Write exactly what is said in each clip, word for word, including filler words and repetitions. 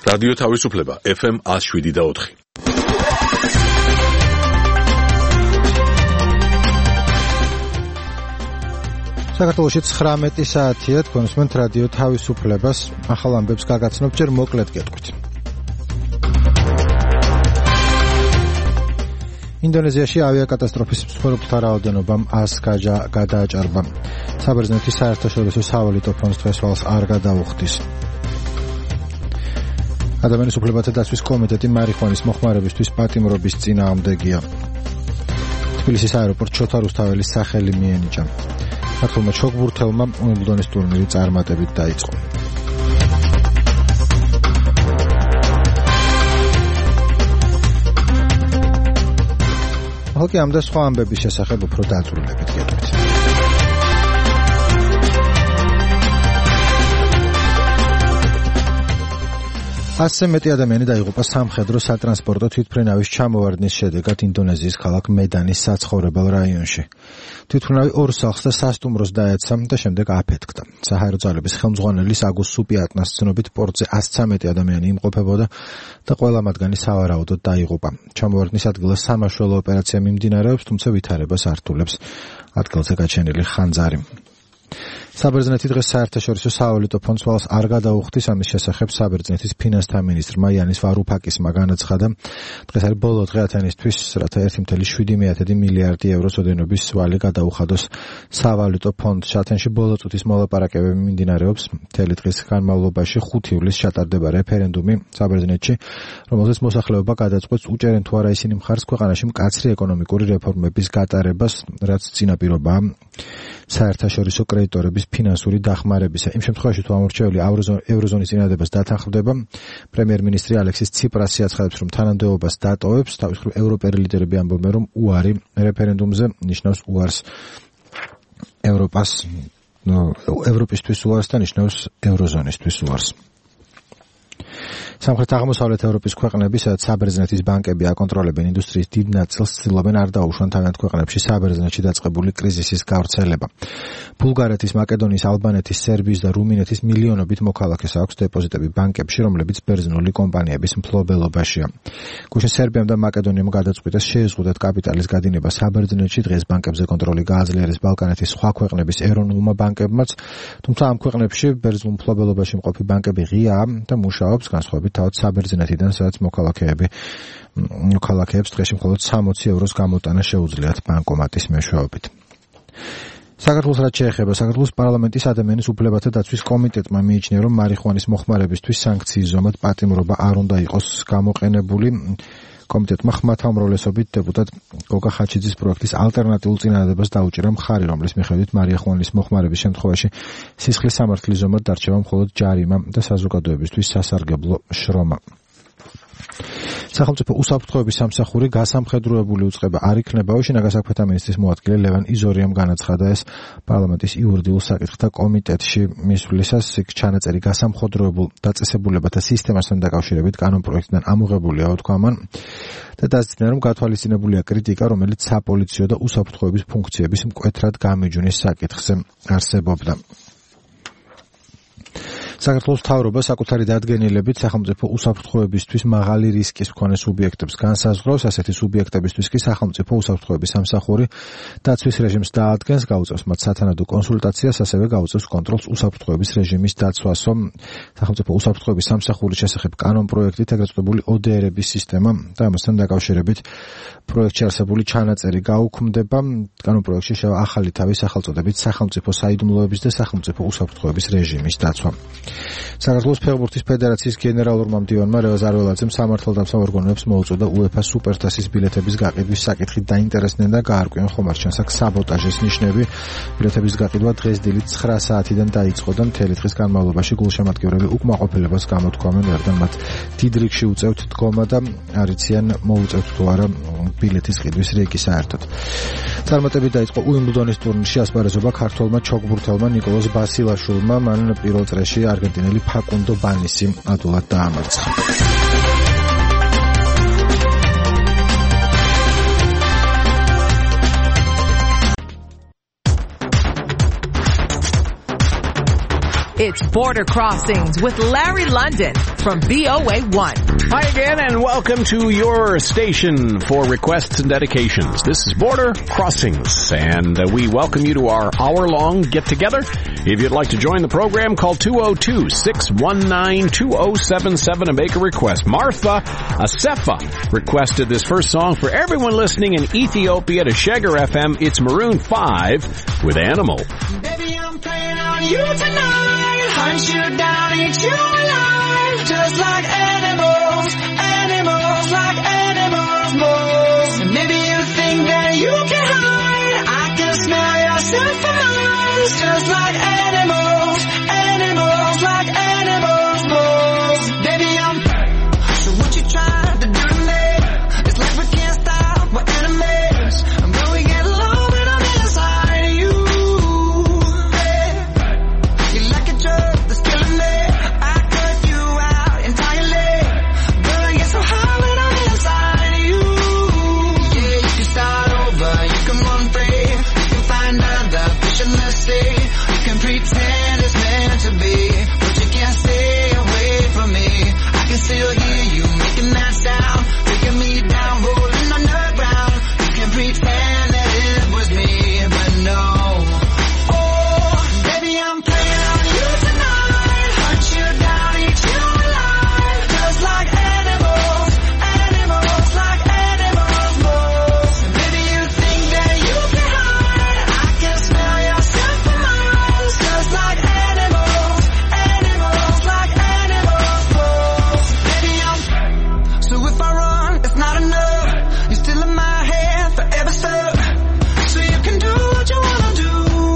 რადიო თავისუფლება ეფ ემ one oh seven და four. საქართველოში ცხრამეტი საათია, თქვენსმენთ რადიო თავისუფლებას, ახალ ამბებს გაგაცნობ, ჯერ მოკლედ გეტყვით. ინდონეზიაში ავიაკატასტროფის მსხვერპლთა რაოდენობამ ას გადააჭარბა. საბერძნეთის საერთაშორისო სავალუტო ფონდს დღესასწაულს არ გადაუხდის. ადამიანის უფლებათა დაცვის კომიტეტი მარიხუანის მოხმარებისთვის პატიმრობის წინააღმდეგია. თბილისის აეროპორტ შოთა რუსთაველის სახელი მიენიჭა. ქართულმა ჩოგბურთელმა უიმბლდონის ტურნირი წარმატებით დაიწყო. ახლა კი ამ და სხვა ამბების შესახებ უფრო დაწვრილებით გეტყვით. ასზე მეტი ადამიანი დაიღუპა სამხედრო სატრანსპორტო თვითმფრინავის ჩამოვარდნის შედეგად ინდონეზიის ქალაქ მედანის საცხოვრებელ რაიონში. თვითმფრინავი ორ სახლს და სასტუმროს დაეცა და შემდეგ აფეთქდა. საჰაერო ძალების ხელმძღვანელი საგუს სუპიატნას ცნობით პორტზე ას ცხრამეტი ადამიანი იმყოფებოდა და ყველა მათგანი სავარაუდოდ დაიღუპა. ჩამოვარდნის ადგილას სამაშველო ოპერაცია მიმდინარეობს, თუმცა ვითარებას ართულებს ადგილზე გაჩენილი ხანძარი. საბერძნეთი დღეს საერთაშორისო სავალუტო ფონდს ვალს არ გადაუხდის, ამის შესახებ საბერძნეთის ფინანსთა მინისტრმა იანის ვარუფაკისმა განაცხადა. დღეს არის ბოლო დღე ათენისთვის, რათა ერთი წუთი შვიდი მილიარდი ევროს ოდენობის ვალი გადაუხადოს სავალუტო ფონდს. ათენში ბოლო წუთის მოლაპარაკებები მიმდინარეობს. მთელი დღის განმავლობაში ხუთი ივლისს ჩატარდება რეფერენდუმი საბერძნეთში, რომელზეც მოსახლეობა გადაწყვეტს უჭერენ თუ არა ისინი მხარს ქვეყანაში მკაცრი ეკონომიკური რეფორმების გატარებას, რაც წინაპირობაა საერთაშორისო კრედიტორების ფინანსური დახმარებისა. იმ შემთხვევაში თუ ამორჩეული ევროზონის წინადადებას დათანხმდება, პრემიერ-მინისტრი ალექსის ციპრასი აცხადებს, რომ თანამდებობას დატოვებს. თავის მხრივ ევროპელი ლიდერები ამბობენ, რომ უარი რეფერენდუმზე ნიშნავს უარს ევროპას, ევროპისთვის უარს და ნიშნავს ევროზონისთვის უარს. სამხრეთ აღმოსავლეთ ევროპის ქვეყნები, სადაც საბერძნეთის ბანკები აკონტროლებენ ინდუსტრიის დიდ ნაწილს, ცდილობენ არ დაუშვან თავიანთ ქვეყნებში საბერძნეთში დაწყებული კრიზისის გავრცელება. ბულგარეთის, მაკედონიის, ალბანეთის, სერბიის და რუმინეთის მილიონობით მოქალაქეს აქვს დეპოზიტები ბანკებში, რომლებიც ბერძნული კომპანიების მფლობელობაშია. გუშინ სერბიამ და მაკედონიამ გადაწყვიტეს შეეზღუდათ კაპიტალის გადინება საბერძნეთში. დღეს ბანკებზე კონტროლი გააძლიერეს ბალკანეთის სხვა ქვეყნების ეროვნულმა ბანკებმაც, თუმცა ამ ქვეყნებში ბერძნულ მფლობელობაში მყოფი ბანკები ღიაა და მუშაობს განსხვავებით თავად საბერძნეთიდან, სადაც მოქალაქეები მოქალაქეებს დღეში მხოლოდ სამოცი ევროს გამოტანა შეუძლიათ ბანკომატის მეშვეობით. საქართველოს რაც შეეხება, საქართველოს პარლამენტის ადამიანის უფლებათა დაცვის კომიტეტმა მიიჩნია, რომ მარიხუანის მოხმარებისთვის სანქციის ზომად პატიმრობა არ უნდა იყოს გამოყენებული. კომიტეტმა ხმათა უმრავლესობით დეპუტატ გოგა ხაჩიძის პროექტის ალტერნატიულ წინადადებას დაუჭირა მხარი, რომლის მიხედვით მარიხუანის მოხმარების შემთხვევაში სისხლის სამართლის ზომად დარჩება მხოლოდ ჯარიმა და საზოგადოებისთვის სასარგებლო შრომა. სახელმწიფო უსაფრთხოების სამსახური გასამხედროებული უწყება არ იქნება. შინაგან საქმეთა მინისტრის მოადგილე ლევან იზორიამ განაცხადა ეს პარლამენტის იურიდიულ საკითხთა კომიტეტში მისვლისას. იქ ჩანაწერი გასამხედროებულ დაწესებულებათა სისტემასთან დაკავშირებით კანონპროექტიდან ამოღებულია, თქვა მან, და დასძინა, რომ გათვალისწინებულია კრიტიკა, რომელიც საპოლიციო და უსაფრთხოების ფუნქციების მკვეთრად გამიჯვნის საკითხზე არსებობდა. საქართველოს მთავრობა საკუთარი დადგენილებით სახელმწიფო უსაფრთხოებისთვის მაღალი რისკის მქონე სუბიექტებს განსაზღვრავს. ასეთი სუბიექტებისთვის კი სახელმწიფო უსაფრთხოების სამსახური დაცვის რეჟიმს დაადგენს, გაუწევს მათ სათანადო კონსულტაციას, ასევე გაუწევს კონტროლს უსაფრთხოების რეჟიმის დაცვასო. სახელმწიფო უსაფრთხოების სამსახურის შესახებ კანონპროექტით ეგრეთ წოდებული ო დე ერების სისტემა და ამასთან დაკავშირებით პროექტში არსებული ჩანაწერი გაუქმდება. კანონპროექტში შევა ახალი თავი სახელწოდებით სახელმწიფო საიდუმლოების და სახელმწიფო უსაფრთხოების რეჟიმის დაცვა. საქართველოს ფეხბურთის ფედერაციის გენერალურმა მდივანმა რევაზ არველაძემ სამართალდამცავ ორგანოებს მოუწოდა უეფა სუპერთასის ბილეთების გაყიდვის საკითხით დაინტერესდნენ და გაარკვიონ ხომარჩანს აქ საბოტაჟის ნიშნები. ბილეთების გაყიდვა დღეს დილით ცხრა საათიდან დაიწყო და მთელი დღის განმავლობაში გულშემატკივრები უკმაყოფილებას გამოთქვამენ, რადგან მათ დიდ რიგში უწევთ დგომა და არიციან მოუწევთ თუ არა ბილეთის ყიდვის რიგი საერთოდ. წარმატებით დაიწყო უიმბლდონის ტურნირში ასპარეზობა ქართველმა ჩოგბურთელმა ნიკოლოზ ბასილაშვილმა. მან პირველ წრეში არგენტინელი ფაკუნდო ბანისი ადულად დაამარცხა. It's Border Crossings with Larry London from V O A one. Hi again, and welcome to your station for requests and dedications. This is Border Crossings, and uh, we welcome you to our hour-long get-together. If you'd like to join the program, call two oh two, six one nine, two oh seven seven and make a request. Martha Asefa requested this first song for everyone listening in Ethiopia to Sheger F M. It's Maroon five with Animal. Baby, I'm playing on you tonight. Hunt you down, eat you alive. Just like animals, animals, like animals most. And maybe you think that you can hide. I can smell yourself from miles. Just like animals, animals, like animals most. Baby, I'm so what you trying to do to me? It's like we can't stop, we're enemies. And when we get along, we don't inside of you. You like a drug that's killing me. I cut you out entirely. Girl, I get so high when I'm inside of you. Yeah, you can start over, you can run free. You can find other fish in the sea. You can pretend it's meant to be, but you can't stay away from me. I can still hear you making that sound, taking me down, rolling underground. You can pretend that it was me, but no. Oh, baby, I'm playing on you tonight. Hunt you down, eat you alive. Just like animals, animals, like animals most. And baby, you think that you can hide. I can smell yourself from miles. Just like animals, animals, like animals most. Baby, I'm so if I run, it's not enough. You're still in my head, forever stuck. So you can do what you wanna do.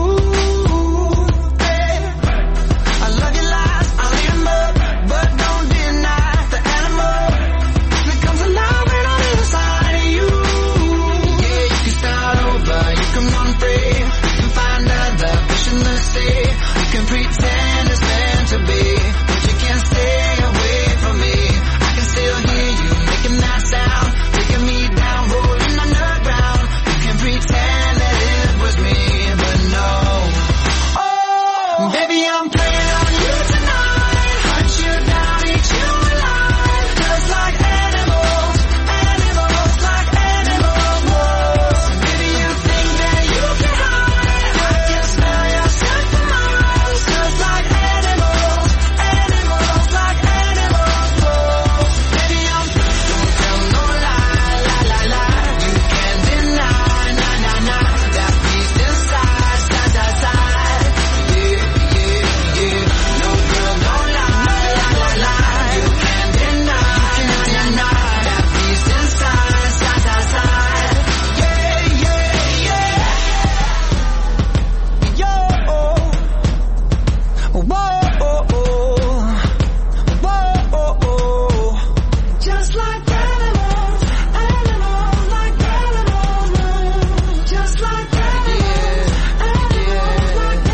Hey, I love your lies, I'll eat 'em up, but don't deny the animal that comes alive when I'm inside of you. Yeah, you can start over, you can run free, you can find other fish in the sea. You can pretend it's meant to be, but you can't stay away from me. I can still hear you making that sound, taking me down, rolling underground. You can pretend that it was me, but no. Oh, baby, I'm playing on you tonight. Hunt you down, eat you alive. Just like animals, animals, like animals most. Baby, you think that you can hide. I can smell yourself from miles. Just like animals, animals, like animals most. Baby, I'm don't tell no lie, lie, lie, lie. You can't deny, nah, nah, nah. That beast inside, side, side, side. Yeah, yeah, yeah. No girl, no lie, lie, lie, lie. You can't deny, nah, nah, nah. That beast inside, side, side, side. Yeah, yeah, yeah. Yo, whoa, whoa, just like animals, animals, like animals, just like animals, animals, like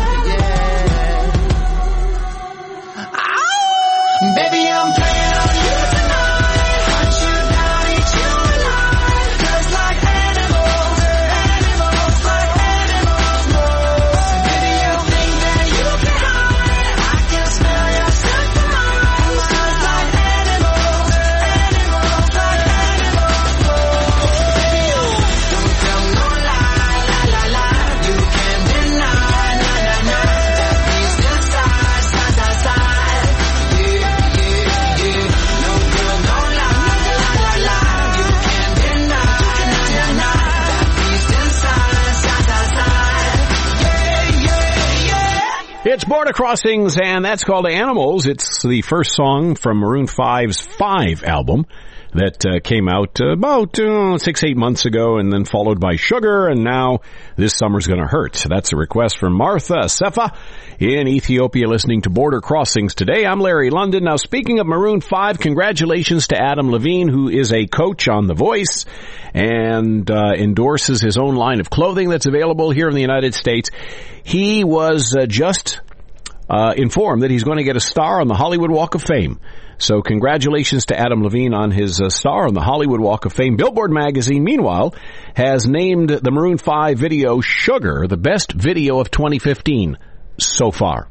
animals. Ow! Baby, I'm playing on you tonight. Hunt you down, eat you alive. Just like animals, animals, like animals most. Baby, you think that you can hide. I can smell yourself from miles. Just like animals, animals, like animals most. Baby, you don't tell no lie, lie, lie, lie. You can't deny, nah, nah, nah. That beast inside, side, side, side. Yeah, yeah, yeah. No girl, no lie, lie, lie, lie. You can't deny, nah, nah, nah. That beast inside, side, side, side. Yeah, yeah, yeah. It's Border Crossings, and that's called Animals. It's the first song from Maroon five's Five album that uh, came out uh, about uh, six, eight months ago, and then followed by Sugar, and now This Summer's Gonna Hurt. That's a request from Martha Sefa in Ethiopia, listening to Border Crossings today. I'm Larry London. Now, speaking of Maroon five, congratulations to Adam Levine, who is a coach on The Voice and uh, endorses his own line of clothing that's available here in the United States. He was uh, just uh, informed that he's going to get a star on the Hollywood Walk of Fame. So congratulations to Adam Levine on his uh, star on the Hollywood Walk of Fame. Billboard magazine, meanwhile, has named the Maroon five video Sugar the best video of twenty fifteen so far.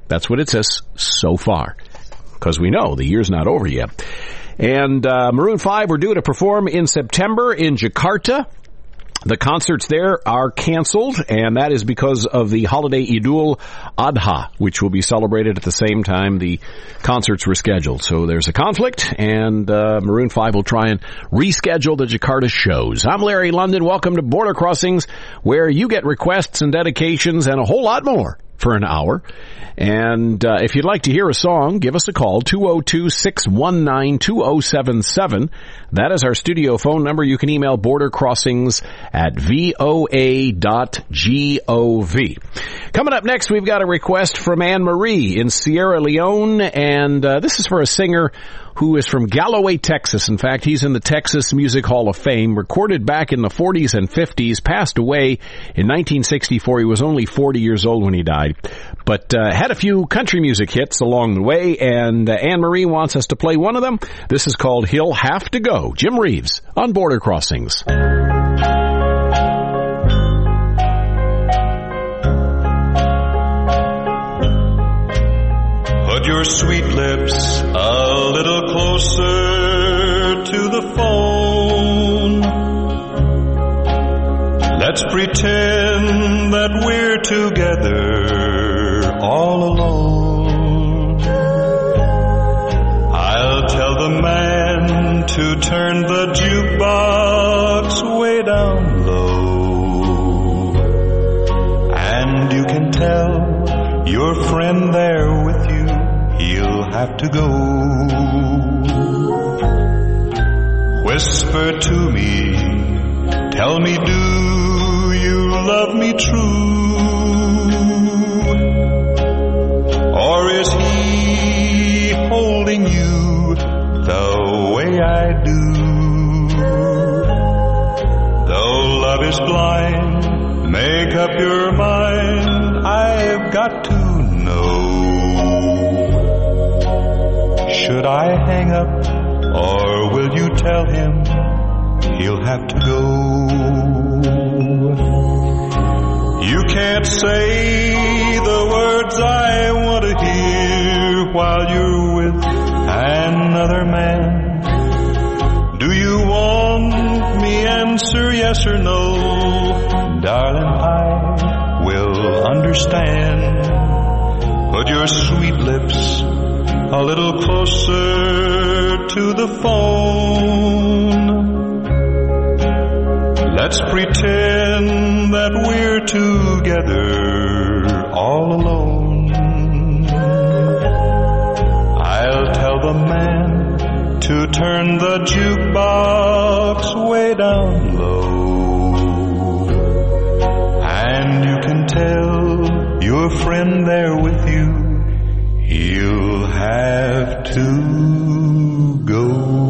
That's what it says so far, because we know the year's not over yet. And uh, Maroon five were due to perform in September in Jakarta. The concerts there are canceled, and that is because of the holiday Idul Adha, which will be celebrated at the same time the concerts were scheduled. So there's a conflict, and uh, Maroon five will try and reschedule the Jakarta shows. I'm Larry London. Welcome to Border Crossings, where you get requests and dedications and a whole lot more for an hour. And uh, if you'd like to hear a song, give us a call, two oh two, six one nine, two oh seven seven. That is our studio phone number. You can email bordercrossings at voa dot gov. Coming up next, we've got a request from Anne Marie in Sierra Leone, and uh, this is for a singer who is from Galloway, Texas. In fact, he's in the Texas Music Hall of Fame, recorded back in the forties and fifties, passed away in nineteen sixty-four. He was only forty years old when he died, but uh, had a few country music hits along the way, and uh, Anne Marie wants us to play one of them. This is called He'll Have to Go. Jim Reeves on Border Crossings. Put your sweet lips a little closer to the phone. Let's pretend that we're together all alone. I'll tell the man to turn the jukebox way down low. And you can tell your friend there with you, he'll have to go. Whisper to me, tell me, do you love me true? Or is he holding you the way I do? Though love is blind, make up your mind, I've got to know. Should I hang up, or will you tell him he'll have to go? You can't say the words I want to hear while you're with another man. Do you want me answer yes or no? Darling, I will understand. Put your sweet lips a little closer to the phone. Let's pretend that we're together all alone. I'll tell the man to turn the jukebox way down low. And you can tell your friend there with you, he'll have to go.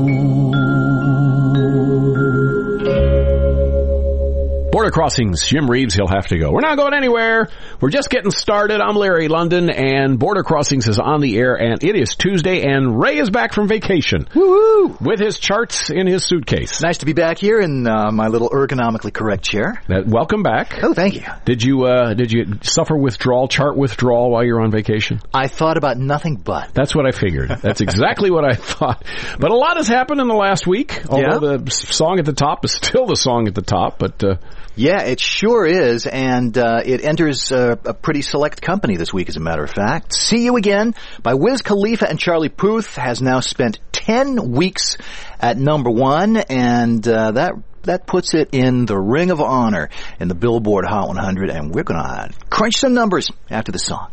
Border Crossings, Jim Reeves, he'll have to go. We're not going anywhere. We're just getting started. I'm Larry London, and Border Crossings is on the air, and it is Tuesday, and Ray is back from vacation. Woo-hoo! With his charts in his suitcase. Nice to be back here in uh, my little ergonomically correct chair. That, welcome back. Oh, thank you. Did you uh, did you suffer withdrawal, chart withdrawal while you were on vacation? I thought about nothing but. That's what I figured. That's exactly what I thought. But a lot has happened in the last week, although Yeah. the song at the top is still the song at the top, but... Uh, Yeah, it sure is, and uh, it enters uh, a pretty select company this week, as a matter of fact. See You Again by Wiz Khalifa and Charlie Puth has now spent ten weeks at number one, and uh, that that puts it in the Ring of Honor in the Billboard Hot one hundred, and we're going to crunch some numbers after the song.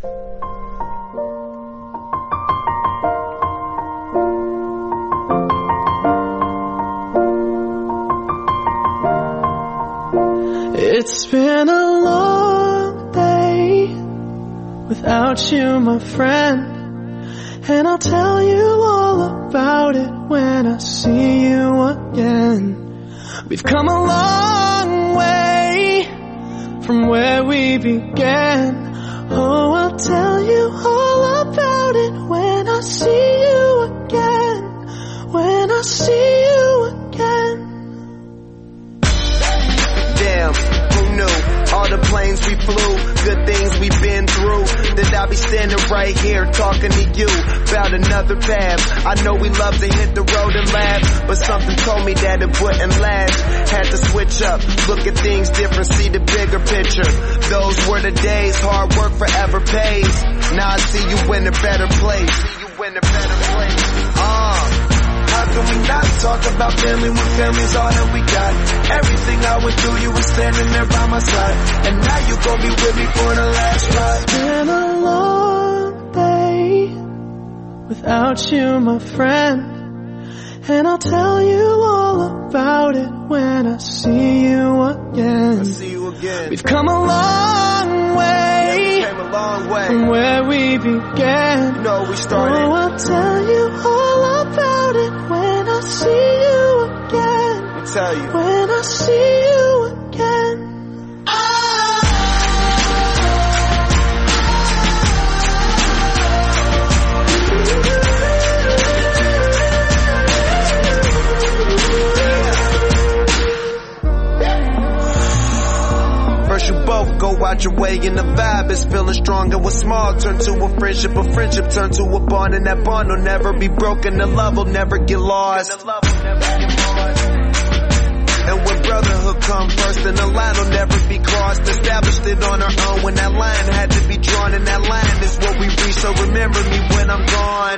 It's been a long day without you, my friend, and I'll tell you all about it when I see you again. We've come a long way from where we began. Oh, I'll tell you all about it when I see you again, when I see you again. Damn, who knew? All the planes we flew, good things we've been through, that I'll be be standing right here talking to you about another path. I know we love to hit the road and laugh, but something told me that it wouldn't last. Had to switch up, look at things different, see the bigger picture. Those were the days, hard work forever pays. Now I see you in a better place. See you in a better place. Ah. Uh. How can we not talk about family when family's all that we got? Everything I went through, you were standing there by my side. And now you gon' be with me for the last ride. It's been a long day without you, my friend. And I'll tell you all about it when I see you again. I see you again. We've come a long way, yeah, we came a long way from where we began. You know we started. Oh, I'll tell you all about it when I see you again. I'll tell you. When I see you again. First you both go out your way and the vibe is feeling strong, and what's small turn to a friendship, a friendship turn to a bond, and that bond will never be broken, the love will never get lost. And when brotherhood come first, then the line will never be crossed. Established it on our own when that line had to be drawn, and that line is what we reach, so remember me when I'm gone.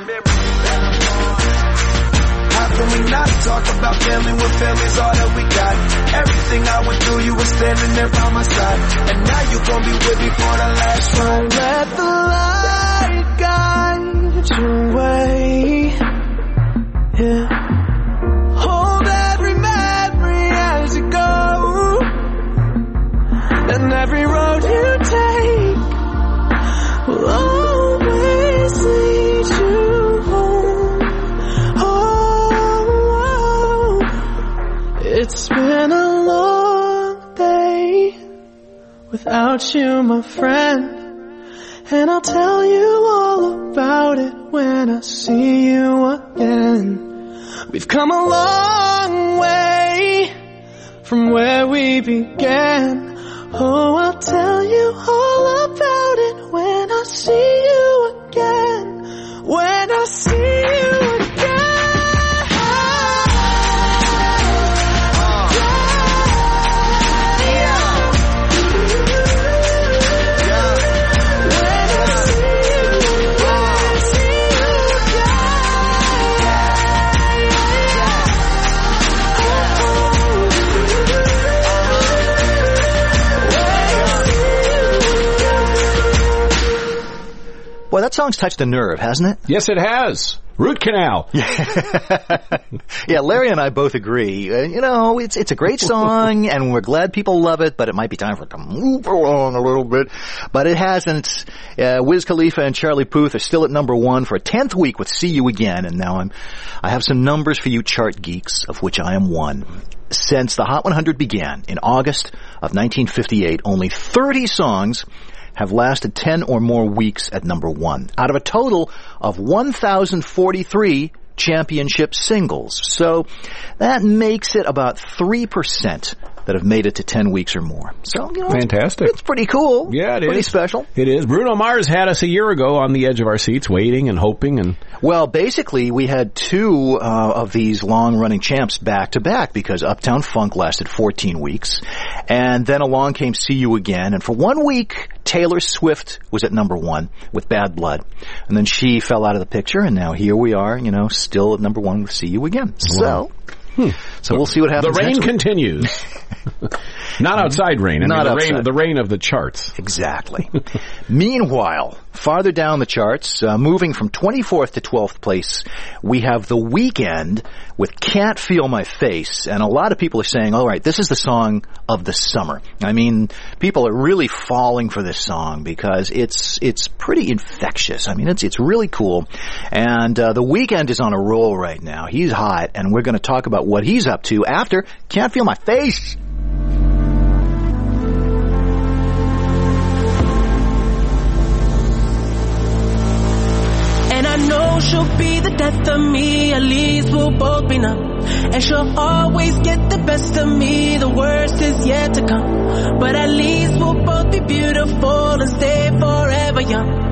How can we not talk about family when family's all that we got? Everything I went through, you were standing there by my side. And now you gon' be with me for the last ride. Let the light guide your way. Yeah. Hold every memory as you go. And every road you take will always lead you home. Oh, it's been a long day without you, my friend. And I'll tell you all about it when I see you again. We've come a long way from where we began. Oh, I'll tell you all about it when I see you again. When I see you again. Boy, that song's touched a nerve, hasn't it? Yes, it has. Root canal. Yeah, Larry and I both agree. Uh, you know, it's it's a great song, and we're glad people love it, but it might be time for it to move along a little bit. But it hasn't. Uh, Wiz Khalifa and Charlie Puth are still at number one for a tenth week with See You Again, and now I'm, I have some numbers for you chart geeks, of which I am one. Since the Hot one hundred began in August of nineteen fifty-eight, only thirty songs have lasted ten or more weeks at number one, out of a total of one thousand forty-three championship singles. So that makes it about three percent that have made it to ten weeks or more. So, you know, fantastic. It's, it's pretty cool. Yeah, it pretty is. Pretty special. It is. Bruno Mars had us a year ago on the edge of our seats, waiting and hoping. And Well, basically, we had two uh, of these long-running champs back-to-back because Uptown Funk lasted fourteen weeks. And then along came See You Again. And for one week, Taylor Swift was at number one with Bad Blood. And then she fell out of the picture, and now here we are, you know, still at number one with See You Again. So... Hmm. So we'll see what happens. The rain next continues. Not outside rain. I Not mean, the outside. rain, the rain of the charts. Exactly. Meanwhile, farther down the charts, uh, moving from twenty-fourth to twelfth place, we have The Weeknd with Can't Feel My Face. And a lot of people are saying, all right, this is the song of the summer. I mean, people are really falling for this song because it's it's pretty infectious. I mean, it's it's really cool. And uh, The Weeknd is on a roll right now. He's hot, and we're going to talk about what he's up to after Can't Feel My Face. And I know she'll be the death of me, at least we'll both be numb. And she'll always get the best of me, the worst is yet to come. But at least we'll both be beautiful and stay forever young. This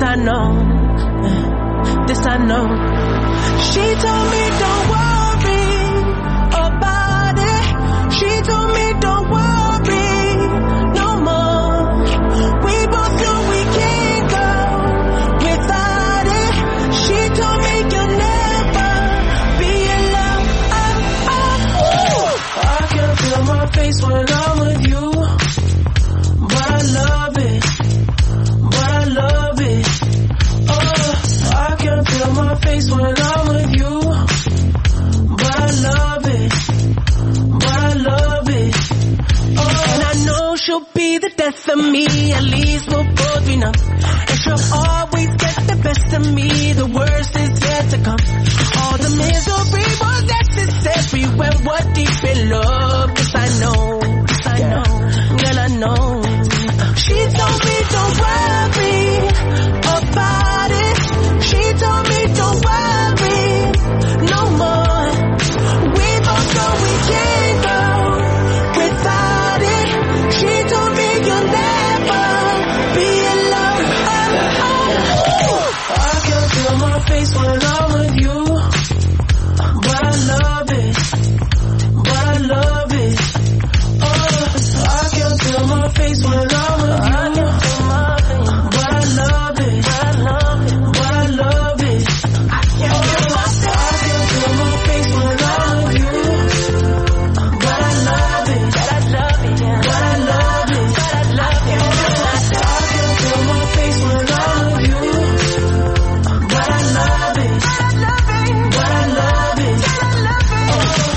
This I know, this I know. She told me don't worry about it. She told me don't worry no more. We both know we can't go without it. She told me you'll never be alone. Oh, oh, oh. I can feel my face when I'm with you, but I love it, but I love it. Oh, I can feel my face when I'm with you, but I love it, but I love it. Oh, and I know she'll be the death of me, at least we'll both be numb. And she'll always get the best of me, the worst is yet to come. All the misery was necessary when we're deep in love. Cause I know, cause I know, girl I know. She told me don't worry about it. She told me don't worry no more. We both know we can't go without it. She told me you'll never be alone. Oh, oh, oh. I can feel my face when I'm with you, but I love it, but I love it. Oh, I can feel my face when I'm with you, but I love it, but I love it, but I love it. I can feel my face when I'm with you, but I love it, but I love it, but I love it, but I love it. I can feel my face when I'm with you, but I love it, but I love it, but I love it.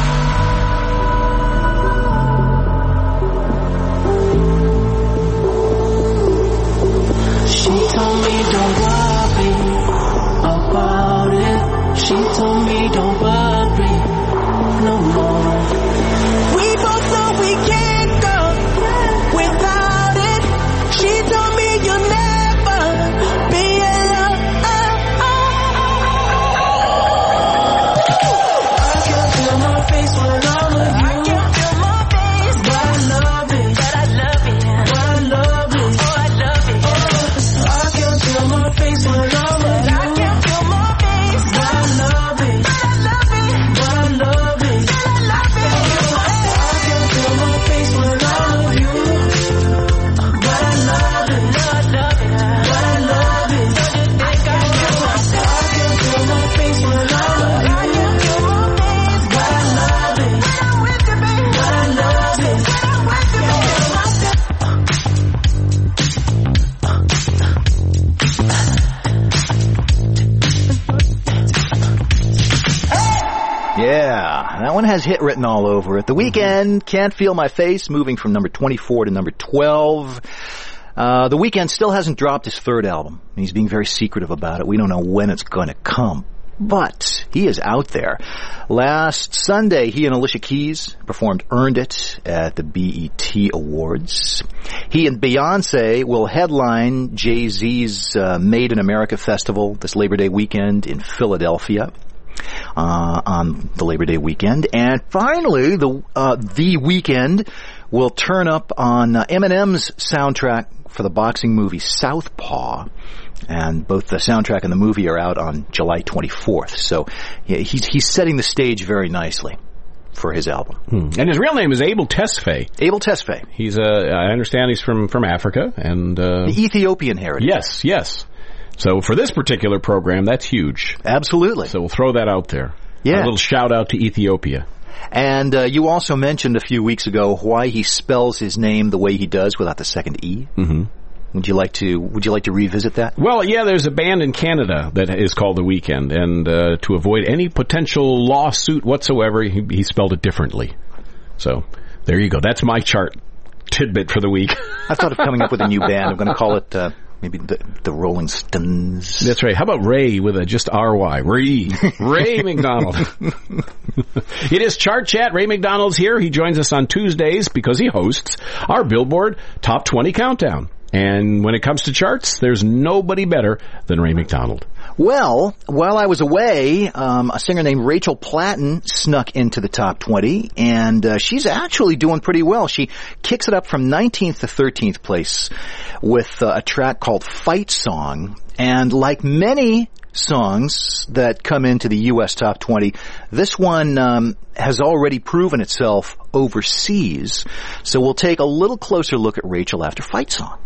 She told me don't worry about it. She told me don't worry no more. We both know we can't go without it. She told me you'll never be alone. I can feel my face when I'm with you. I can feel my face, but I love it, but I love it, but I love it. Oh, I love it. I can feel my face when I'm with you. I can feel my face, but I love it, but I love it, but I love it, but I love it. I can feel my face when I'm with you, but I love it, but I love it, but I love it. I can feel my I can feel my face when I'm with you. I can feel my face, but I love it, but I'm with you, baby, but I love it, but I'm with you, Yeah, that one has hit written all over it. The Weeknd, Can't Feel My Face, moving from number twenty-four to number twelve. Uh, the Weeknd still hasn't dropped his third album. He's being very secretive about it. We don't know when it's going to come, but he is out there. Last Sunday, he and Alicia Keys performed Earned It at the B E T Awards. He and Beyonce will headline Jay-Z's uh, Made in America Festival this Labor Day weekend in Philadelphia. Uh, on the Labor Day weekend. And finally, the uh, the Weeknd will turn up on uh, Eminem's soundtrack for the boxing movie Southpaw. And both the soundtrack and the movie are out on July twenty-fourth. So yeah, he's he's setting the stage very nicely for his album. Hmm. And his real name is Abel Tesfaye. Abel Tesfaye. He's uh, I understand he's from, from Africa. and uh, The Ethiopian heritage. Yes, yes. So for this particular program, that's huge. Absolutely. So we'll throw that out there. Yeah. A little shout out to Ethiopia. And uh, you also mentioned a few weeks ago why he spells his name the way he does without the second E. Mm-hmm. Would you like to Would you like to revisit that? Well, yeah, there's a band in Canada that is called The Weeknd, and uh, to avoid any potential lawsuit whatsoever, he, he spelled it differently. So there you go. That's my chart tidbit for the week. I thought of coming up with a new band. I'm going to call it uh, maybe the, the Rolling Stones. That's right. How about Ray with a just R Y? Ray. Ray McDonald. It is Chart Chat. Ray McDonald's here. He joins us on Tuesdays because he hosts our Billboard Top twenty Countdown. And when it comes to charts, there's nobody better than Ray McDonald. Well, while I was away, um, a singer named Rachel Platten snuck into the top twenty, and uh, she's actually doing pretty well. She kicks it up from nineteenth to thirteenth place with uh, a track called Fight Song. And like many songs that come into the U S top twenty, this one um, has already proven itself overseas. So we'll take a little closer look at Rachel after Fight Song.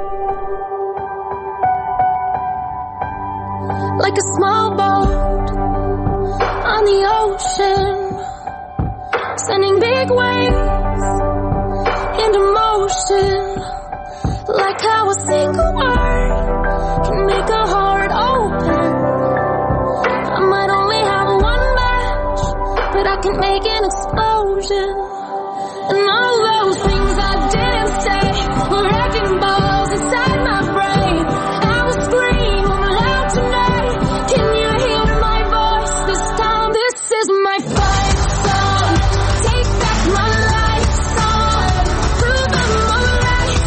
Like a small boat on the ocean, sending big waves into motion. Like how a single word can make a heart open. I might only have one match, but I can make an explosion. And all those things I didn't say were wrecking balls inside my brain. I will scream aloud tonight. Can you hear my voice this time? This is my fight song. Take back my life song. Prove I'm alright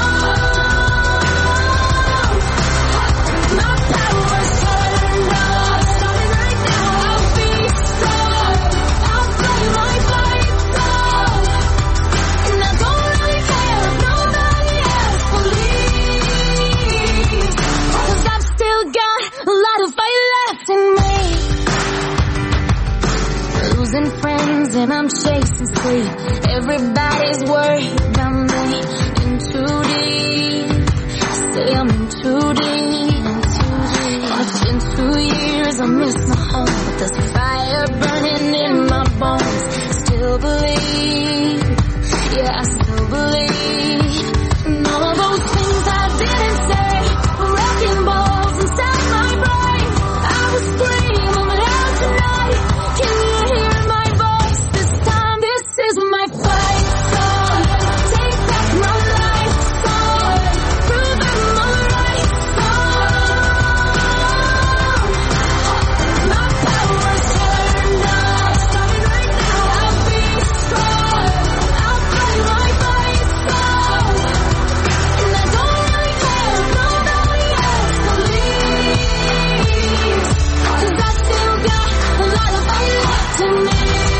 song. My power's turned off. Starting right now, I'll be strong. I'll play my fight song. And I don't really care if nobody else believes. 'Cause I've still got a lot of fight left in me. Losing friends and I'm chasing sleep. Everybody's worried about me. In too deep. Say I'm in too deep. Watch in two years I miss my home, but there's a fire burning in my bones. Still believe. Yeah, I still believe. And all of those things I didn't say were wrecking balls inside my brain. I will scream aloud tonight. Can you hear my voice this time? This is my fight song. Take back my life song. Prove I'm alright song. My power's turned off. Starting right now, I'll be strong. I'll play my fight song. And I don't really care if nobody else believes. 'Cause I still got a lot of fight left in me.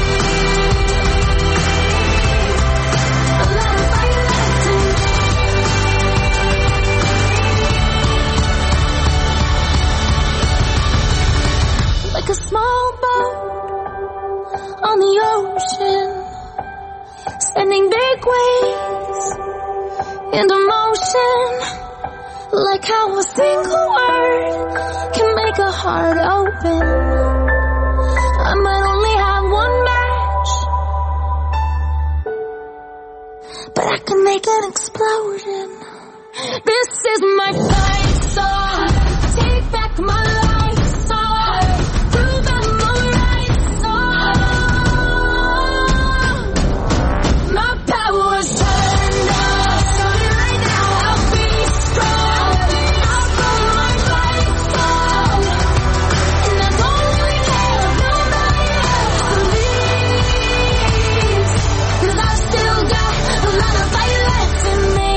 A lot of fight left in me. Like a small boat on the ocean, sending big waves into motion. Like how a single word can make a heart open. I might only have one match, but I can make an explosion. This is my fight song. Take back my life song. Prove I'm alright song. My power's turned off. Starting right now, I'll be strong. I'll play my fight song. And I don't really care if nobody else believes. 'Cause I've still got a lot of fight left in me.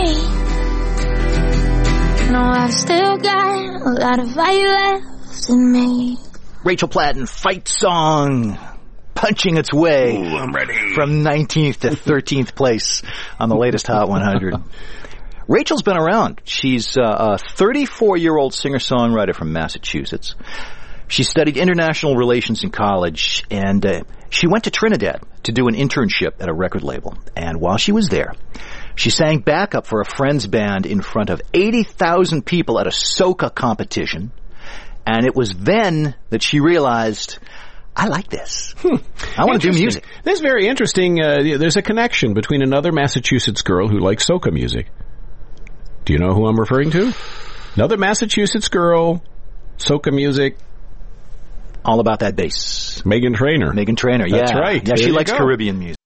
No, I've still got a lot of fight left in me. Rachel Platten, Fight Song, punching its way Ooh, I'm ready. from nineteenth to thirteenth place on the latest Hot one hundred. Rachel's been around. She's uh, a thirty-four-year-old singer-songwriter from Massachusetts. She studied international relations in college, and uh, she went to Trinidad to do an internship at a record label. And while she was there, she sang backup for a friend's band in front of eighty thousand people at a soca competition. And it was then that she realized, I like this. Hmm. I want to do music. This is very interesting. Uh, there's a connection between another Massachusetts girl who likes soca music. Do you know who I'm referring to? Another Massachusetts girl, soca music. All about that bass. Meghan Trainor. Meghan Trainor, yeah. That's right. Yeah, There she you likes go. Caribbean music.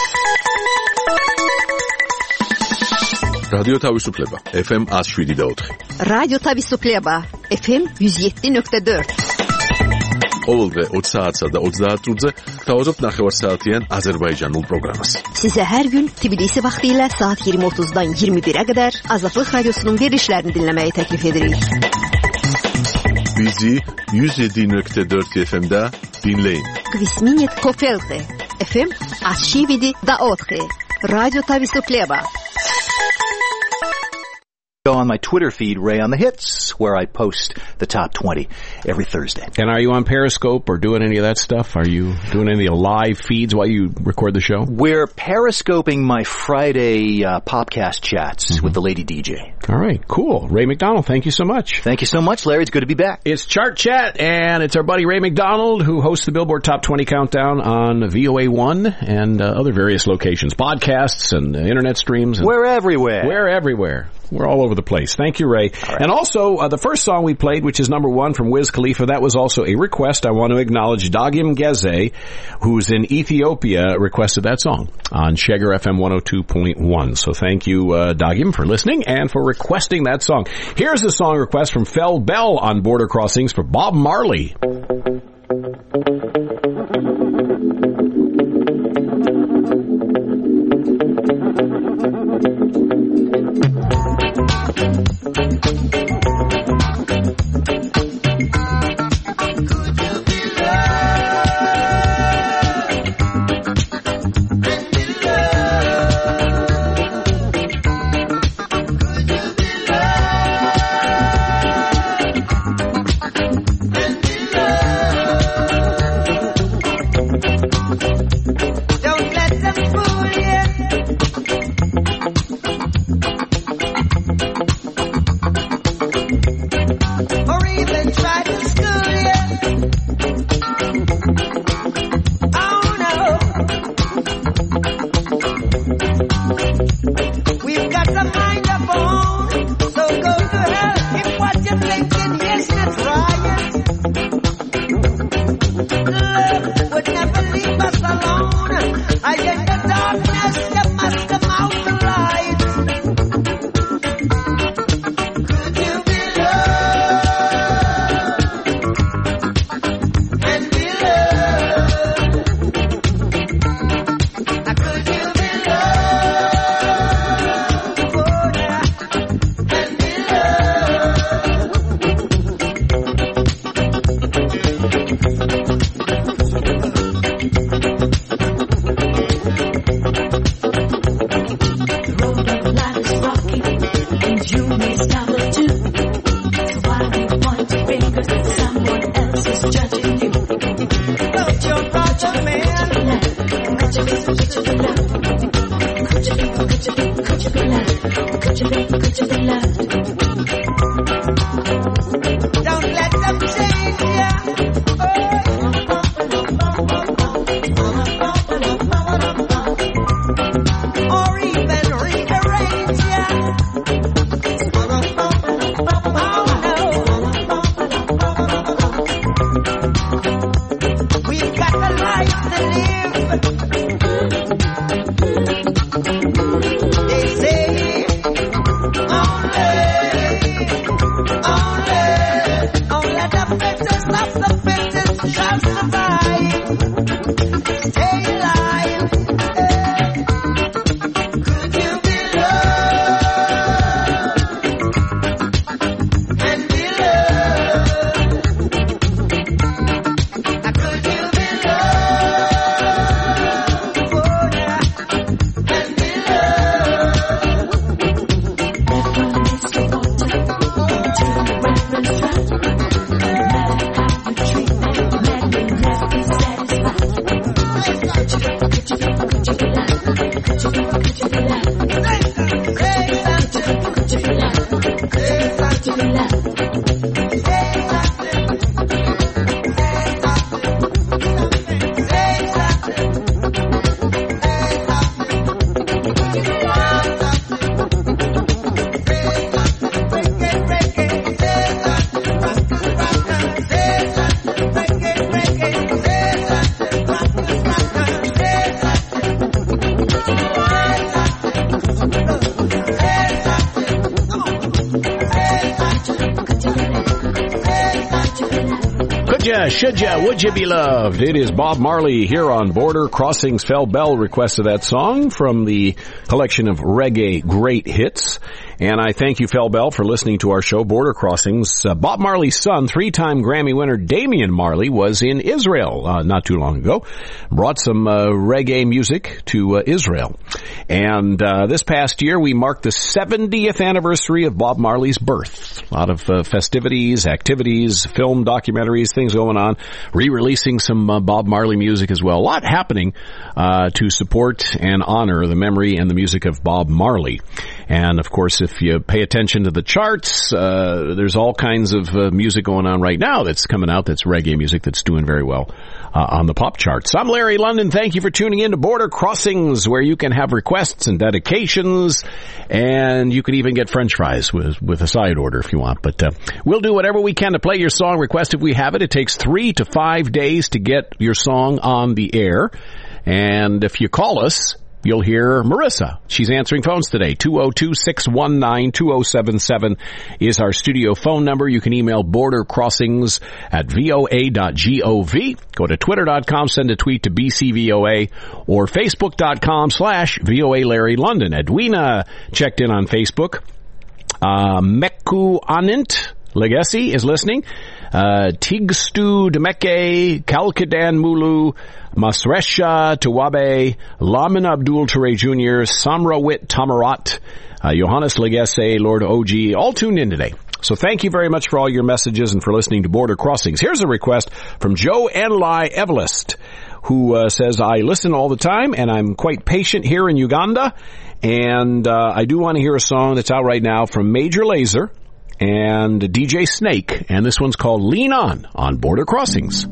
რადიო თავისუფლება ეფ ემ one oh seven და four. რადიო თავისუფლება ეფ ემ one oh seven point four. ყოველდღე twenty საათსა და thirty წუთზე გთავაზობთ ნახევარსაათიან აზერბაიჯანულ პროგრამას. Sizə hər gün Tbilisi vaxtı ilə saat twenty thirty-dan twenty one-ə qədər Azadlıq Radiosunun verilişlərini dinləməyi təklif edirik. ბიზი yüz yedi nokta dört F M-და Binlein. Gvisminit Kofelte. F M Ashividi da Othe. Radio Tavistokleba. Go on my Twitter feed, Ray on the Hits, where I post the top twenty every Thursday. And are you on Periscope or doing any of that stuff? Are you doing any live feeds while you record the show? We're Periscoping my Friday uh, podcast chats mm-hmm. with the lady D J. All right, cool. Ray McDonald, thank you so much. Thank you so much, Larry. It's good to be back. It's Chart Chat, and it's our buddy Ray McDonald, who hosts the Billboard Top twenty Countdown on V O A one and uh, other various locations, podcasts and uh, internet streams. And we're everywhere. We're everywhere. We're all over the place. Thank you, Ray. Right. And also, uh, the first song we played, which is number one from Wiz Khalifa, that was also a request. I want to acknowledge Dagim Geze, who's in Ethiopia, requested that song on Sheger F M one oh two point one. So thank you, uh, Dagim, for listening and for requesting that song. Here's a song request from Fel Bell on Border Crossings for Bob Marley. Should ya, would you be loved? It is Bob Marley here on Border Crossings. Fel Bell requested that song from the collection of reggae great hits. And I thank you, Fel Bell, for listening to our show, Border Crossings. Uh, Bob Marley's son, three-time Grammy winner Damian Marley, was in Israel uh, not too long ago. Brought some uh, reggae music to uh, Israel. And uh, this past year, we marked the seventieth anniversary of Bob Marley's birth. A lot of uh, festivities, activities, film documentaries, things going on. Re-releasing some uh, Bob Marley music as well. A lot happening uh, to support and honor the memory and the music of Bob Marley. And, of course, if you pay attention to the charts, uh, there's all kinds of uh, music going on right now that's coming out that's reggae music that's doing very well uh, on the pop charts. I'm Larry London. Thank you for tuning in to Border Crossings, where you can have requests and dedications, and you can even get French fries with, with a side order if you want. But uh, we'll do whatever we can to play your song request if we have it. It takes three to five days to get your song on the air. And if you call us, you'll hear Marissa. She's answering phones today. two oh two, six one nine, two oh seven seven is our studio phone number. You can email bordercrossings at voa dot gov. Go to twitter dot com, send a tweet to B C V O A, or facebook dot com slash VOA Larry London. Edwina checked in on Facebook. Uh, Meku Anint Legacy is listening. Uh, Tigstu Demeke, Kalkadan Mulu, Masresha Tawabe, Lamin Abdul Ture Junior, Samrawit Tamarat, uh, Johannes Legesse, Lord O G, all tuned in today. So thank you very much for all your messages and for listening to Border Crossings. Here's a request from Joe Enli Evelist, who uh, says, I listen all the time and I'm quite patient here in Uganda. And uh, I do want to hear a song that's out right now from Major Lazer and D J Snake, and this one's called Lean On on Border Crossings.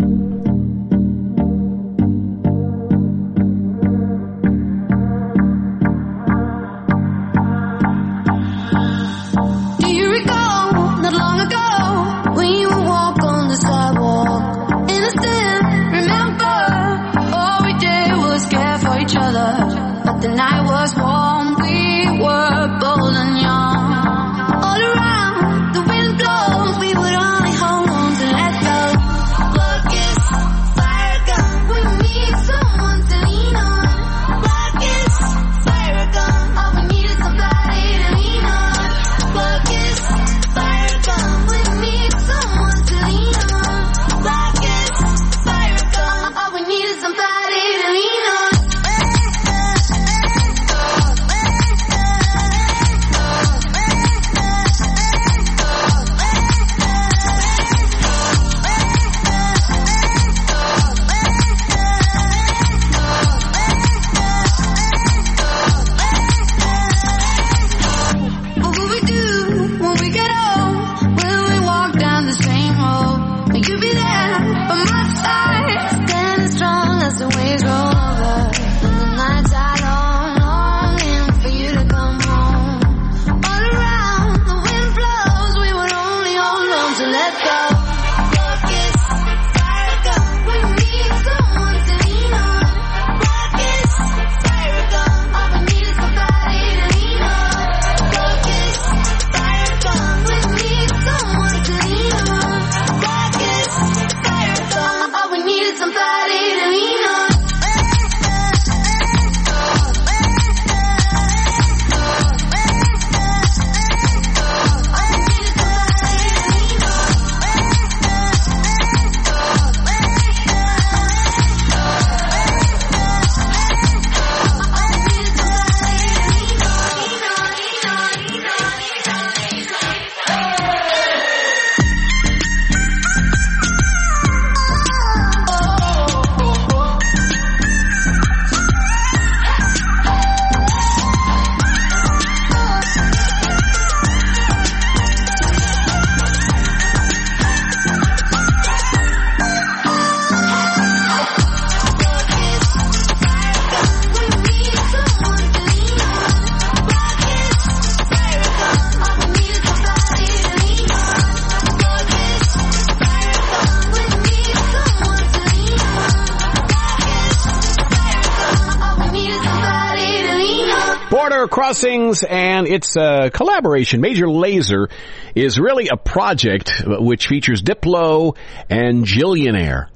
The night was warm, we were bold and young. All around, the wind blows, we would only hold on to let go. Focus, fire gun, we need someone to lean on. Focus, fire gun, all we need is somebody to lean on. Focus, fire gun, we need someone to lean on. Focus, fire gun, all we need is somebody to lean on. Crossings, and it's a collaboration. Major Lazer is really a project which features Diplo and Jillionaire.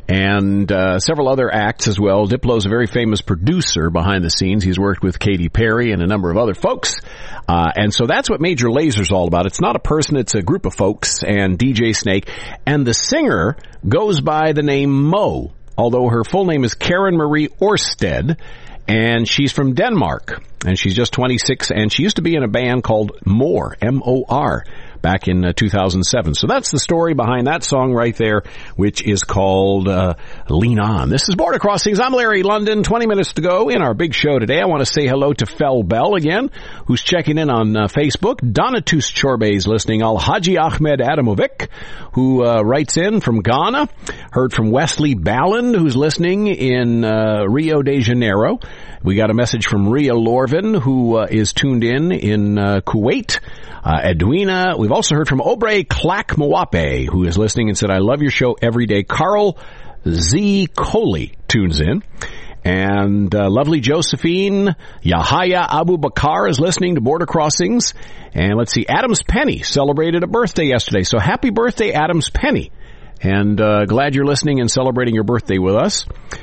and uh, several other acts as well. Diplo's a very famous producer behind the scenes. He's worked with Katy Perry and a number of other folks. Uh, and so that's what Major Laser's all about. It's not a person, it's a group of folks and D J Snake. And the singer goes by the name Mo, although her full name is Karen Marie Orsted, and she's from Denmark. And she's just twenty-six, and she used to be in a band called More, M O R, back in uh, two thousand seven. So that's the story behind that song right there, which is called uh, Lean On. This is Border Crossings. I'm Larry London. twenty minutes to go in our big show today. I want to say hello to Fel Bell again, who's checking in on uh, Facebook. Donatus Chorbe's listening. Al-Haji Ahmed Adamovic, who uh, writes in from Ghana. Heard from Wesley Balland, who's listening in uh, Rio de Janeiro. We got a message from Ria Lorvin, who uh, is tuned in in uh, Kuwait. Uh, Edwina. We've also heard from Obre Clack Mwape, who is listening and said, I love your show every day. Carl Z. Coley tunes in. And uh, lovely Josephine Yahaya Abu Bakar is listening to Border Crossings. And let's see, Adams Penny celebrated a birthday yesterday. So happy birthday, Adams Penny. And uh, glad you're listening and celebrating your birthday with us.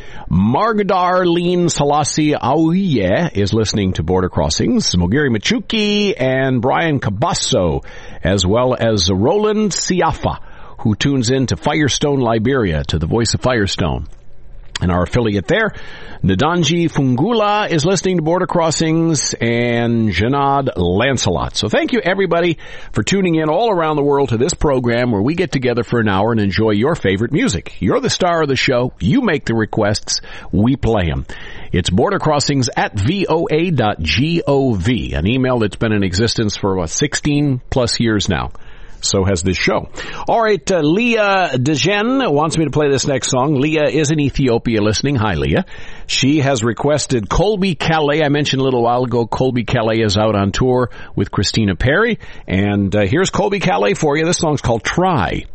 Margadarlene Selassie Aouye is listening to Border Crossings. Mogiri Machuki and Brian Cabasso, as well as Roland Siafa, who tunes in to Firestone, Liberia, to the Voice of Firestone. And our affiliate there, Nadanji Fungula, is listening to Border Crossings, and Janad Lancelot. So thank you, everybody, for tuning in all around the world to this program where we get together for an hour and enjoy your favorite music. You're the star of the show. You make the requests. We play them. It's Border Crossings at V O A dot gov, an email that's been in existence for, what, sixteen plus years now. So has this show. All right, uh, Leah Dejen wants me to play this next song. Leah is in Ethiopia listening. Hi, Leah. She has requested Colby Calais. I mentioned a little while ago, Colby Calais is out on tour with Christina Perry. And uh, here's Colby Calais for you. This song's called Try.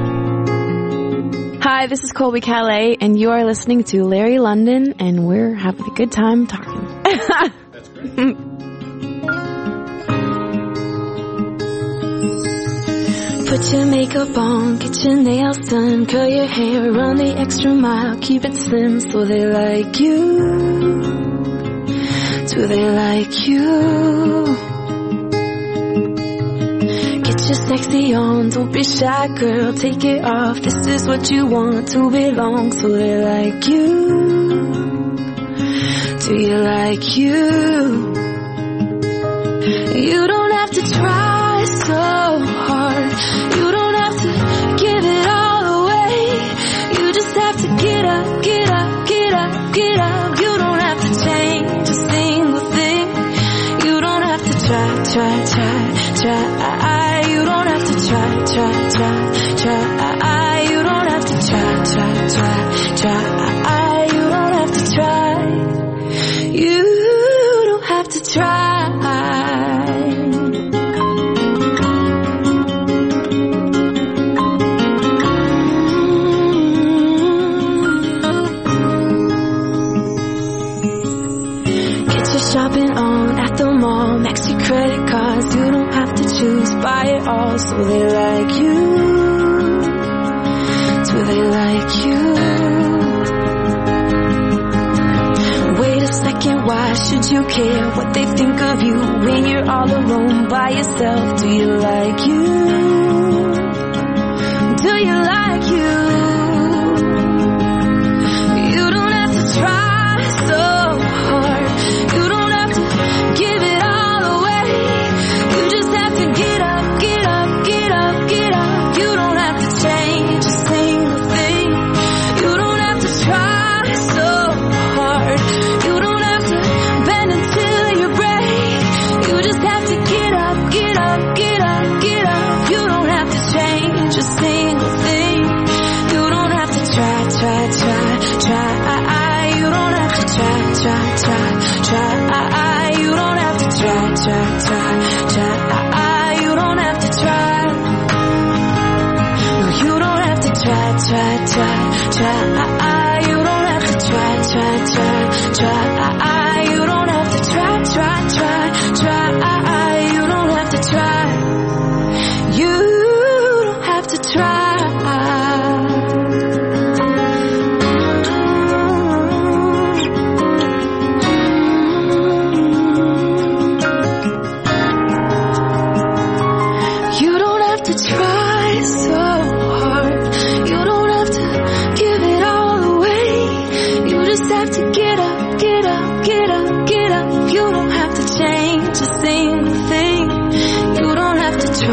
Hi, this is Colby Calais, and you are listening to Larry London, and we're having a good time talking. That's great. Put your makeup on, get your nails done, curl your hair, run the extra mile, keep it slim so they like you. Do they like you? Get your sexy on, don't be shy, girl, take it off. This is what you want to belong, so they like you. Do you like you? You don't have to try so hard. You don't have to give it all away. You just have to get up, get up, get up, get up. You don't have to change a single thing. You don't have to try, try, try, try. You don't have to try, try, try, try. You don't have to try, try, try, try. You don't have to try. You don't have to try. Shopping on at the mall, max your credit cards. You don't have to choose, buy it all. So they like you. Do they like you? Wait a second, why should you care what they think of you when you're all alone by yourself? Do you like you? Do you like you? You don't have to try so hard. You don't have to give it all away. You just have to get up, get up, get up, get up. You don't have to change a single thing. You don't have to try so hard. You don't have to bend until you break. You just have to get up, get up, get up, get up.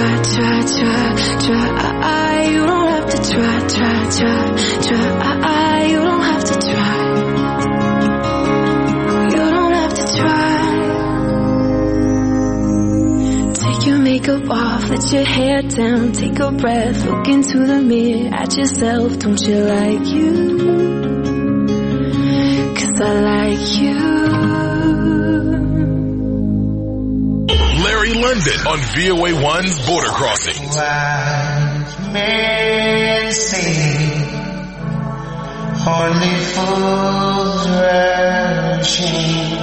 try, try, try, try. You don't have to try, try, try, try. You don't have to try. You don't have to try. Take your makeup off, let your hair down, take a breath, look into the mirror at yourself. Don't you like you? 'Cause I like you. Larry London on V O A one's Border Crossings. Wise men say only fools rushing,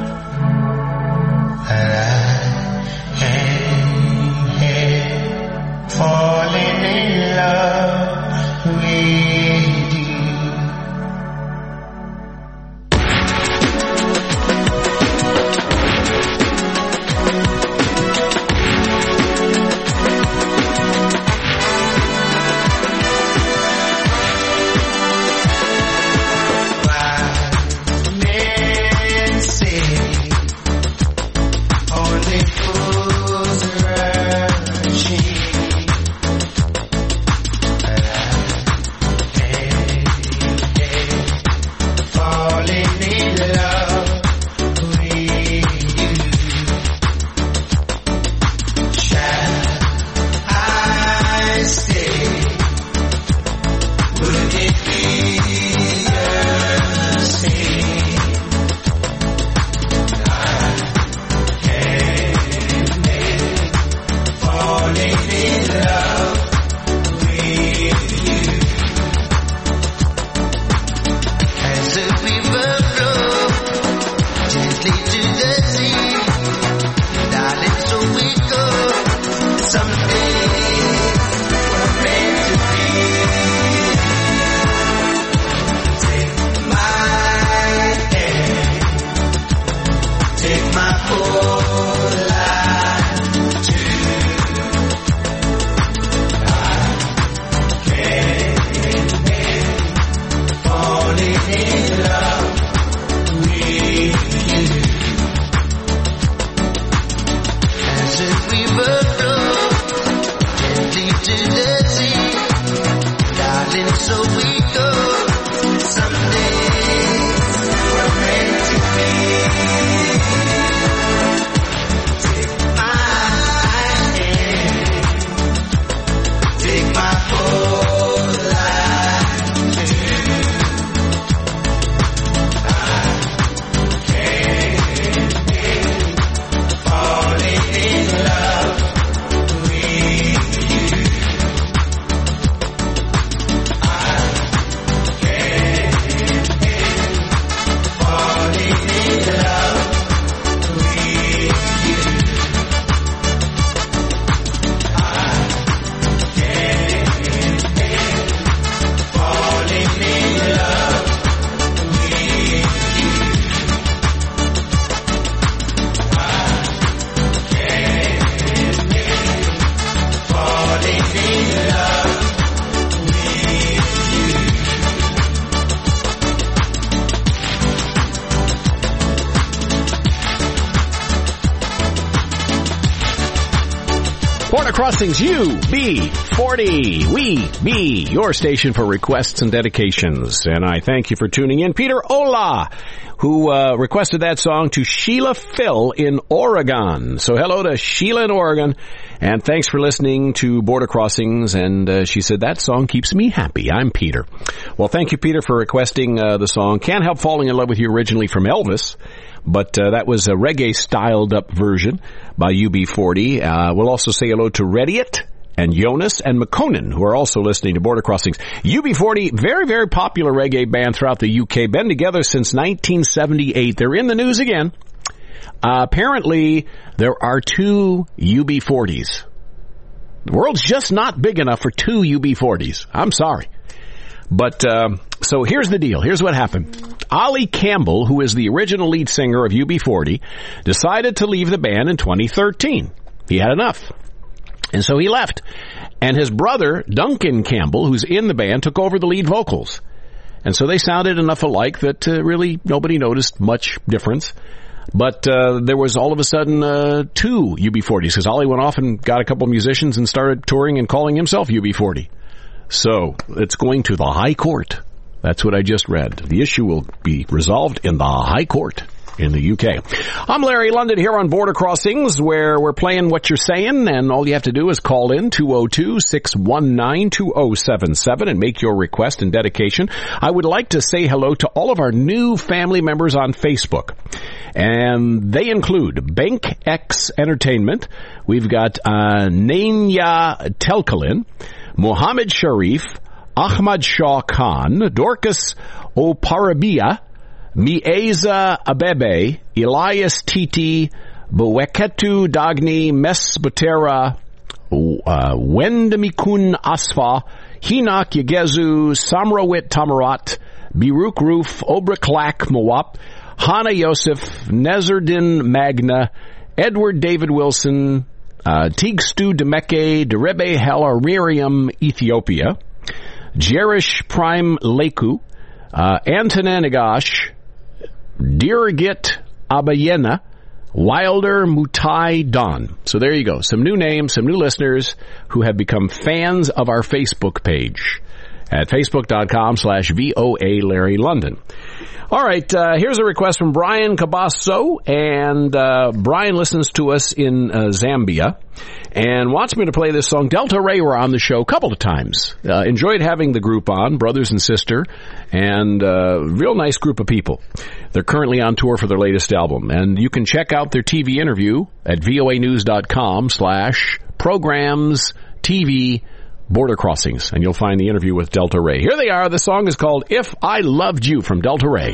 and I am here falling in love with you. Crossings U B forty. We be your station for requests and dedications. And I thank you for tuning in. Peter Ola, who uh, requested that song to Sheila Phil in Oregon. So hello to Sheila in Oregon. And thanks for listening to Border Crossings. And uh, she said, that song keeps me happy. I'm Peter. Well, thank you, Peter, for requesting uh, the song. Can't Help Falling in Love with You, originally from Elvis. But uh, that was a reggae-styled-up version by U B forty. Uh, we'll also say hello to Rediot and Jonas and McConan, who are also listening to Border Crossings. U B forty, very, very popular reggae band throughout the U K. Been together since nineteen seventy-eight. They're in the news again. Uh, apparently, there are two U B forties. The world's just not big enough for two U B forties. I'm sorry. But, um, so here's the deal. Here's what happened. Ollie Campbell, who is the original lead singer of U B forty, decided to leave the band in twenty thirteen. He had enough. And so he left. And his brother, Duncan Campbell, who's in the band, took over the lead vocals. And so they sounded enough alike that uh, really nobody noticed much difference. But uh, there was all of a sudden uh, two U B forties because Ollie went off and got a couple musicians and started touring and calling himself U B forty. So it's going to the High Court. That's what I just read. The issue will be resolved in the High Court in the U K. I'm Larry London here on Border Crossings, where we're playing What You're Saying, and all you have to do is call in two oh two, six one nine, two oh seven seven and make your request and dedication. I would like to say hello to all of our new family members on Facebook, and they include BankX Entertainment. We've got uh, Nanya Telkalin, Mohammed Sharif, Ahmad Shah Khan, Dorcas Oparabia, Mieza Abebe, Elias Titi, Buweketu Dagni, Mesbutera, uh, Wendemikun Asfa, Hinak Yegezu, Samrawit Tamarat, Biruk Roof, Obraklak Mawap, Hana Yosef, Nezerdin Magna, Edward David Wilson, uh, Tigstu Demeke, Derebe Halaririum, Ethiopia, Jerish Prime Leku, uh, Antonin Nagash, Dirigit Abayena, Wilder Mutai Don. So there you go. Some new names, some new listeners who have become fans of our Facebook page at facebook.com slash VOA Larry London. All right, uh, here's a request from Brian Cabasso, and uh, Brian listens to us in uh, Zambia and wants me to play this song. Delta Ray were on the show a couple of times. Uh, enjoyed having the group on, brothers and sister, and uh, real nice group of people. They're currently on tour for their latest album, and you can check out their T V interview at voanews.com slash programs TV Border Crossings, and you'll find the interview with Delta Ray. Here they are. The song is called If I Loved You from Delta Ray.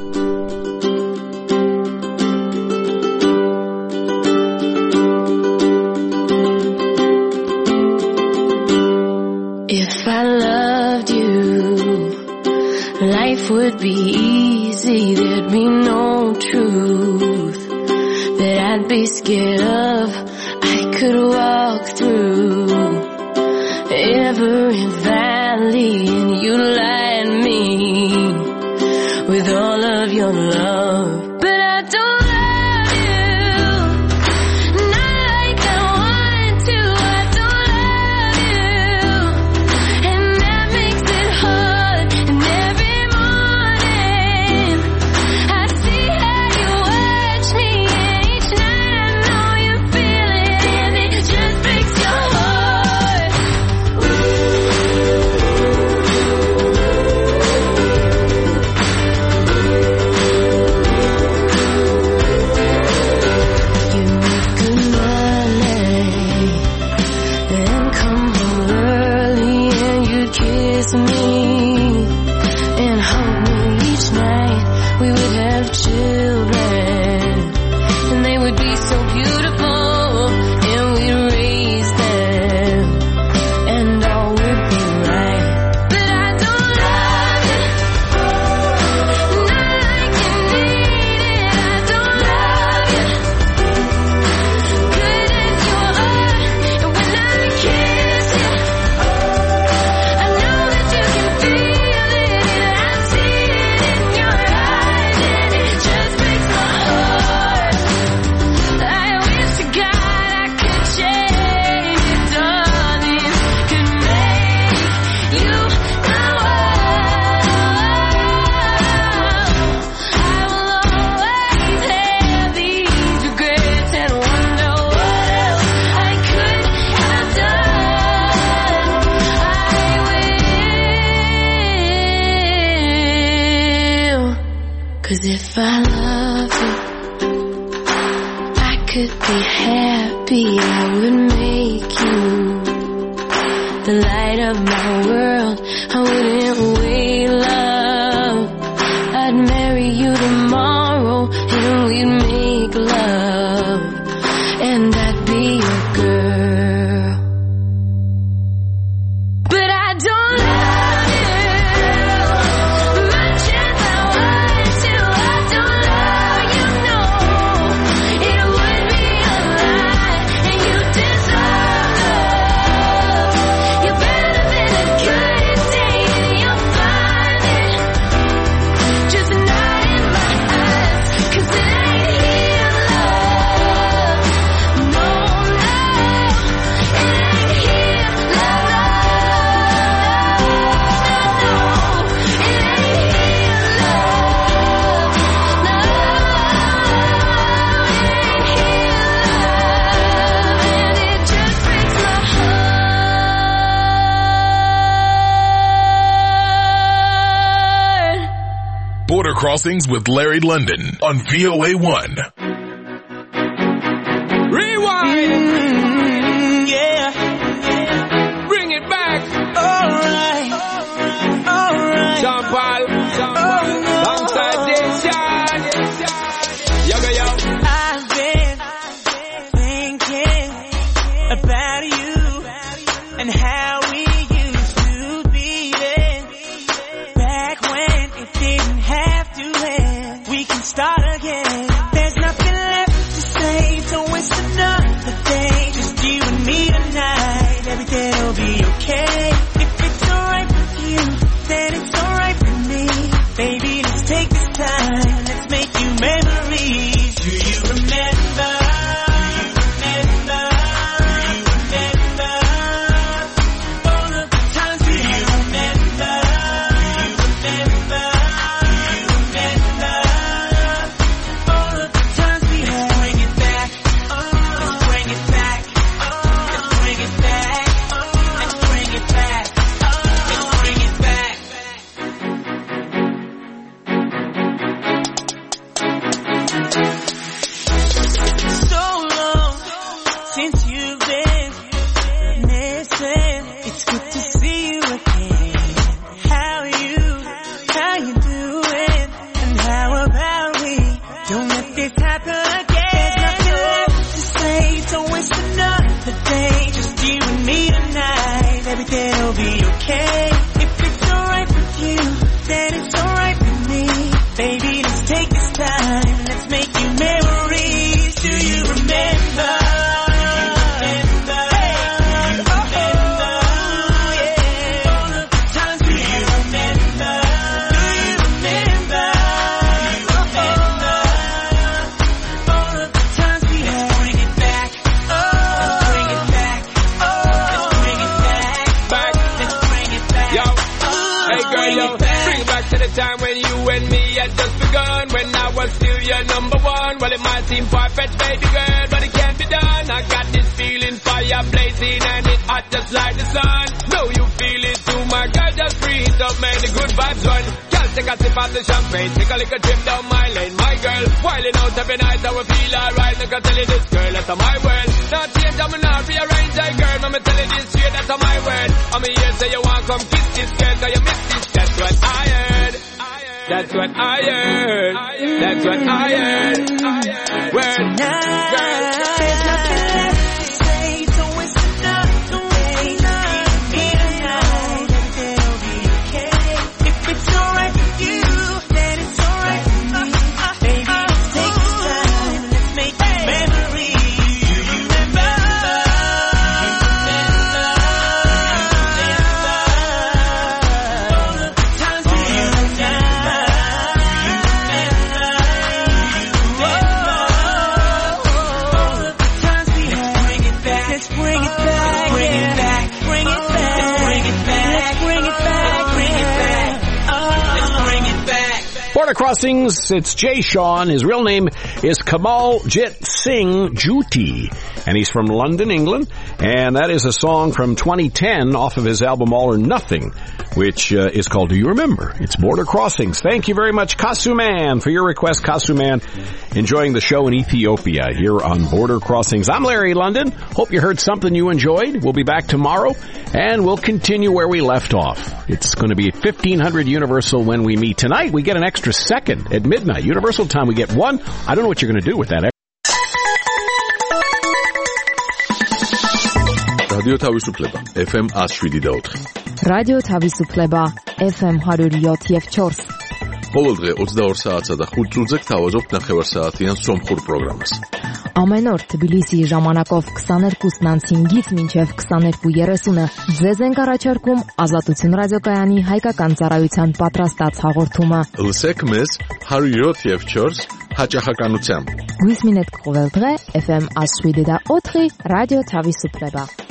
If I loved you, life would be easy. There'd be no truth that I'd be scared of. I could walk through every valley and you light me with all of your love. But I don't love you, not like I want to. I don't love you, and that makes it hard. And every morning I see how you watch me, and each night I know you feel it, and it just breaks your heart. If I loved you, I could be happy. I would make you the light of my world. I wouldn't wait, love. I'd marry you tomorrow and we'd make love, and I'd be your girl. But I don't love yeah. Crossings with Larry London on V O A one. Rewind. Mm, yeah. Bring it back. All right. All right. Jean Paul. Jean Paul. Alongside Deshaun. Yo, yo, yo. I've been thinking about you and how we used to be then. Back when it didn't have to end. We can start again. There's nothing left to say, so waste another day. Just you and me tonight. Everything'll be okay. If it's alright with you, then it's alright with me. Baby, let's take this time. Let's make new memories. Do you remember? Do you remember? Do you remember? All of the times we had. Do you remember? Do you remember? Do you remember? All of the times we had. Let's bring it back. Let's bring it back. Let's bring it back. Let's bring it back. Let's bring it back. So long since you've been missing. It's good to see you again. How you, how you doing? And how about we don't let this happen again? There's nothing left to say, so waste another day. Just you and me tonight. Everything'll be okay. If it's alright with you, then it's alright with me. Baby, let's take this time. Let's make new memories. Do you remember? Do you remember? Hey, do you remember? Yeah. All of the times we had. Do you remember? Do you remember? Do you remember? All of the times we had. Let's bring it back. Let's bring it back. Let's bring it back. Back. Let's bring it back. Yo. Hey girl, yo, bring it back to the time when you and me had just begun. When I was still your number one. Well, it might seem far-fetched, baby girl, but it can't be done. I got this feeling, fire blazing, and it hot just like the sun. Know you feel it too, my girl, just breathe up, man, the good vibes run. Girl, take a sip of the champagne, take a little trip down my lane. My girl, wilding out every night, I will feel alright. Look, I tell you this, girl, that's my world. Not change, I'm not rearrange, I girl, I'ma tell you this straight, that's my word. I'm here, say you want come kiss this girl, cause you miss this, that's what I heard. That's what I heard. That's what I heard. Word. Tonight, there's nothing left to say, so it's another way. Me tonight, everything'll be okay. If it's alright with you, then it's alright with me. Baby, let's take this time, let's make memories. Do you remember? All of the times we had. Border Crossings, it's Jay Sean. His real name is Kamal Jit Singh Juti, and he's from London, England. And that is a song from twenty ten off of his album All or Nothing, which uh, is called Do You Remember? It's Border Crossings. Thank you very much, Kasuman, for your request. Kasuman, enjoying the show in Ethiopia here on Border Crossings. I'm Larry London. Hope you heard something you enjoyed. We'll be back tomorrow, and we'll continue where we left off. It's going to be fifteen hundred Universal when we meet. Tonight, we get an extra second at midnight. Universal time, we get one. I don't know what you're going to do with that. Radio Tavisupleba, F M one oh seven point four. Radio Tavisupleba, F M one oh seven point four. ყოველდღე ოცდაორ საათსა და ხუთ წუთზე გთავაზობთ ნახევარსაათიან სომხურ პროგრამას. Ամեն օր Թբիլիսիի ժամանակով քսաներկուսն անց հինգից մինչև քսաներկու երեսունը ձեզ ենք առաջարկում Ազատություն ռադիոկայանի հայկական ծառայության պատրաստած հաղորդումը։ Լսեք մեզ one oh seven point four հաճախականությամբ։ Գույս մինետ կողել դղե F M one oh seven point four Radio Tavisupleba.